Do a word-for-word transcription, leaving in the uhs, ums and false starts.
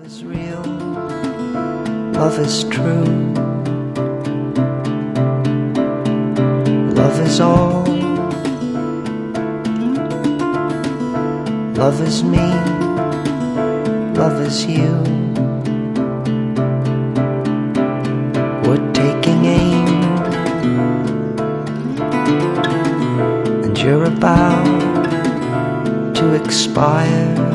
is real, love is true, love is all, love is me, love is you. We're taking aim, and you're about to expire.